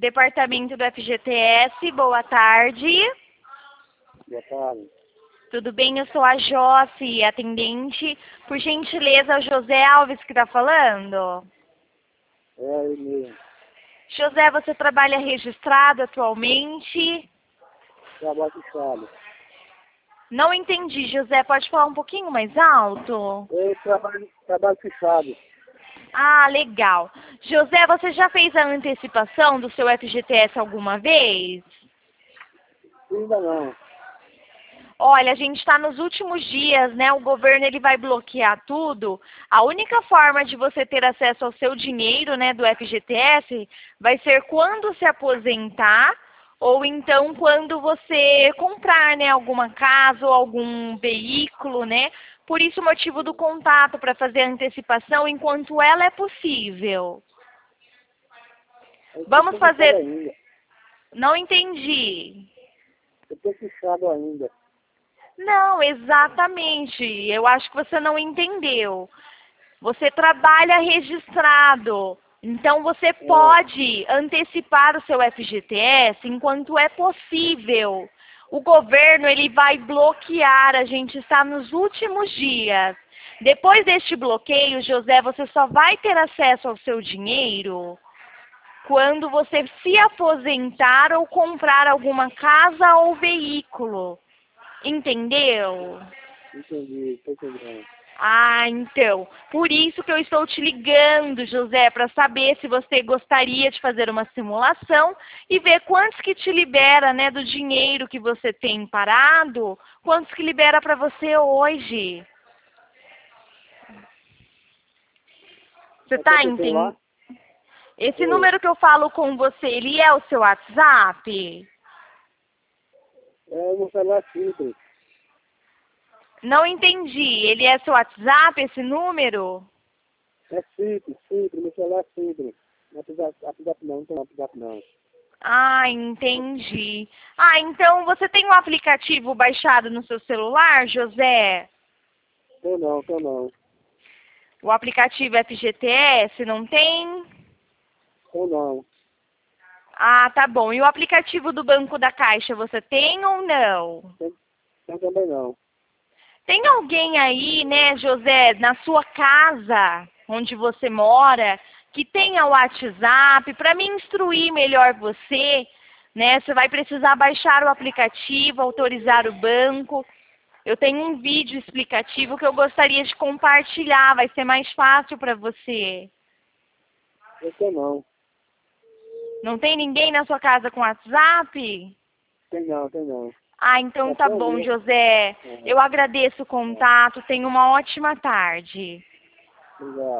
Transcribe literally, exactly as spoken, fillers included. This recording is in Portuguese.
Departamento do F G T S, boa tarde. Boa tarde. Tudo bem? Eu sou a Josi, atendente. Por gentileza, é o José Alves que está falando? É aí mesmo. José, você trabalha registrado atualmente? Trabalho fechado. Não entendi, José. Pode falar um pouquinho mais alto? Eu trabalho, trabalho fechado. Ah, legal. José, você já fez a antecipação do seu F G T S alguma vez? Ainda não. Olha, a gente está nos últimos dias, né? O governo ele vai bloquear tudo. A única forma de você ter acesso ao seu dinheiro, né, do F G T S, vai ser quando se aposentar ou então quando você comprar, né, alguma casa ou algum veículo, né? Por isso o motivo do contato para fazer a antecipação enquanto ela é possível. Eu Vamos estou fechado fazer. ainda. Não entendi. Eu estou fechado ainda. Não, exatamente. Eu acho que você não entendeu. Você trabalha registrado. Então você É, pode antecipar o seu F G T S enquanto é possível. O governo ele vai bloquear, a gente está nos últimos dias. Depois deste bloqueio, José, você só vai ter acesso ao seu dinheiro quando você se aposentar ou comprar alguma casa ou veículo. Entendeu? entendi, estou entendendo. Ah, então. Por isso que eu estou te ligando, José, para saber se você gostaria de fazer uma simulação e ver quantos que te libera, né, do dinheiro que você tem parado, quantos que libera para você hoje. Você Mas qual tá que eu tenho lá? entendendo? Esse Oi. número que eu falo com você, ele é o seu WhatsApp? É um celular simples. Não entendi. Ele é seu WhatsApp, esse número? É simples, simples. Meu celular é simples. Não é WhatsApp WhatsApp não, não tem WhatsApp não. Ah, entendi. Ah, então você tem um aplicativo baixado no seu celular, José? Tem não, tem não. O aplicativo F G T S, não tem? Tem não. Ah, tá bom. E o aplicativo do Banco da Caixa, você tem ou não? Tem, tem também não. Tem alguém aí, né, José, na sua casa, onde você mora, que tenha o WhatsApp, para me instruir melhor você, né? Você vai precisar baixar o aplicativo, autorizar o banco. Eu tenho um vídeo explicativo que eu gostaria de compartilhar, vai ser mais fácil para você. Eu tenho não. Não tem ninguém na sua casa com WhatsApp? Tem não, tem não. Ah, então Só tá tem o bom, meu. José. É, Eu agradeço o é. contato. Tenha uma ótima tarde. Obrigado.